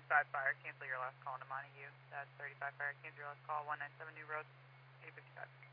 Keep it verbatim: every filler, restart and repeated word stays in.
thirty-five Fire, cancel your last call into Montague. That's thirty-five Fire, cancel your last call, one nine seven New Road, eight fifty-five.